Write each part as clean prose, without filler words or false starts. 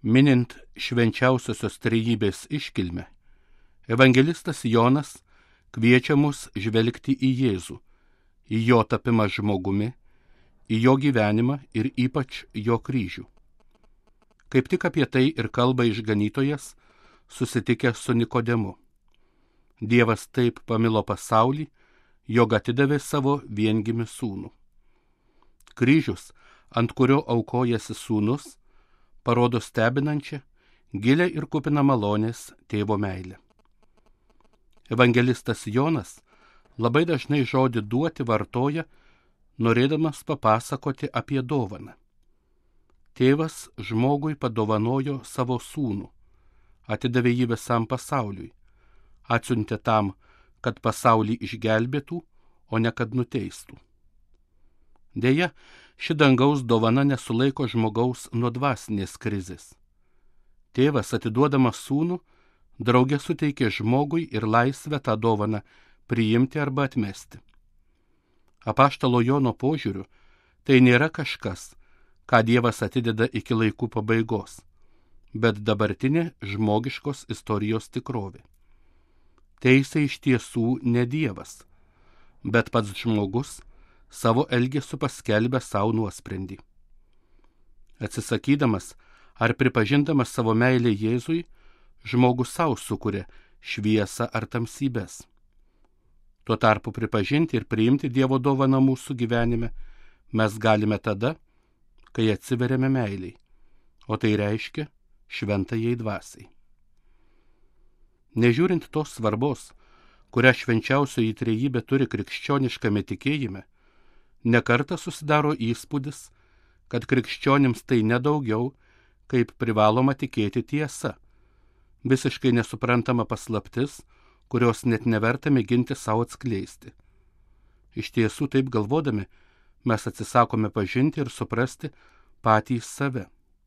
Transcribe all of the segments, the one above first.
Minint švenčiausiosios trejybės iškilmę, evangelistas Jonas kviečia mus žvelgti į Jėzų, į jo tapimą žmogumi, į jo gyvenimą ir ypač jo kryžių. Kaip tik apie tai ir kalba išganytojas, susitikęs su Nikodemu. Dievas taip pamilo pasaulį, jog atidavė savo viengimį sūnų. Kryžius, ant kurio aukojasi sūnus, parodo stebinančią, gilią ir kupiną malonės tėvo meilę. Evangelistas Jonas labai dažnai žodį duoti vartoja, norėdamas papasakoti apie dovaną. Tėvas žmogui padovanojo savo sūnų, atidavė jį visam pasauliui, atsiuntė tam, kad pasaulį išgelbėtų, o ne kad nuteistų. Deja, ši dangaus dovana nesulaiko žmogaus nuo dvasinės krizės. Tėvas, atiduodamas sūnų, drauge suteikė žmogui ir laisvę tą dovaną priimti arba atmesti. Apaštalo Jono požiūriu, tai nėra kažkas, ką Dievas atideda iki laikų pabaigos, bet dabartinė žmogiškos istorijos tikrovė. Teisė iš tiesų ne Dievas, bet pats žmogus savo elgesiu paskelbė savo nuosprendį. Atsisakydamas ar pripažindamas savo meilę Jėzui, žmogus savo sukuria šviesą ar tamsybės. Tuo tarpu pripažinti ir priimti Dievo dovaną mūsų gyvenime mes galime tada, kai atsiveriame meiliai, o tai reiškia šventajai dvasiai. Nežiūrint tos svarbos, kurią švenčiausioji trejybė turi krikščioniškame tikėjime, nekartą susidaro įspūdis, kad krikščionims tai nedaugiau, kaip privaloma tikėti tiesa, visiškai nesuprantama paslaptis, kurios net neverta mėginti savo atskleisti. Iš tiesų, taip galvodami, mes atsisakome pažinti ir suprasti patys save.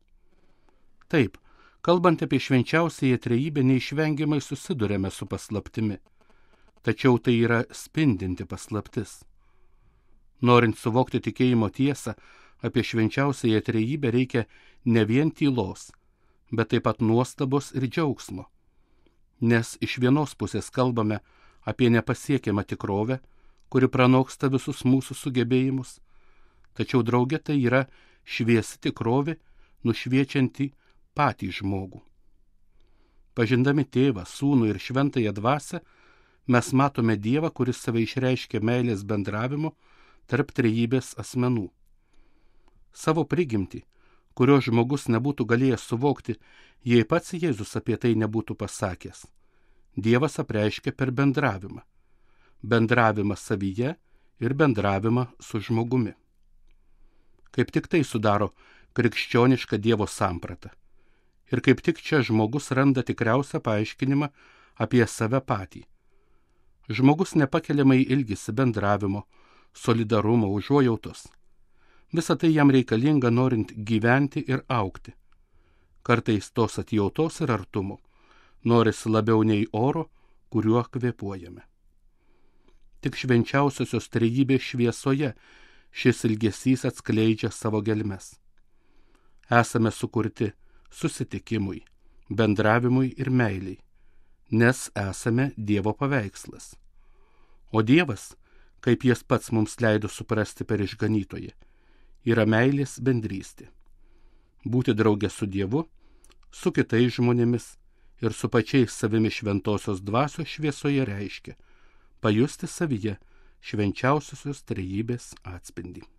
Taip, kalbant apie švenčiausiąją trejybę, neišvengiamai susidurėme su paslaptimi, tačiau tai yra spindinti paslaptis. Norint suvokti tikėjimo tiesą apie švenčiausiąją trejybę, reikia ne vien tylos, bet taip pat nuostabos ir džiaugsmo. Nes iš vienos pusės kalbame apie nepasiekiamą tikrovę, kuri pranoksta visus mūsų sugebėjimus, tačiau drauge tai yra šviesi tikrovė, nušviečianti patį žmogų. Pažindami Tėvą, Sūnų ir Šventąją Dvasią, mes matome Dievą, kuris save išreiškia meilės bendravimu tarp trejybės asmenų. Savo prigimtį, kurio žmogus nebūtų galėjęs suvokti, jei pats Jėzus apie tai nebūtų pasakęs, Dievas apreiškia per bendravimą. Bendravimą savyje ir bendravimą su žmogumi. Kaip tik tai sudaro krikščionišką Dievo sampratą. Ir kaip tik čia žmogus randa tikriausią paaiškinimą apie save patį. Žmogus nepakeliamai ilgisi bendravimo, solidarumo, užuojautos. Visa tai jam reikalinga norint gyventi ir augti. Kartais tos atjautos ir artumo norisi labiau nei oro, kuriuo kvėpuojame. Tik švenčiausiosios trejybės šviesoje šis ilgesys atskleidžia savo gelmes. Esame sukurti susitikimui, bendravimui ir meiliai, nes esame Dievo paveikslas. O Dievas, kaip jis pats mums leido suprasti per išganytoją, yra meilės bendrystė. Būti drauge su Dievu, su kitais žmonėmis ir su pačiais savimi šventosios dvasios šviesoje reiškia pajusti savyje švenčiausiosios trejybės atspindį.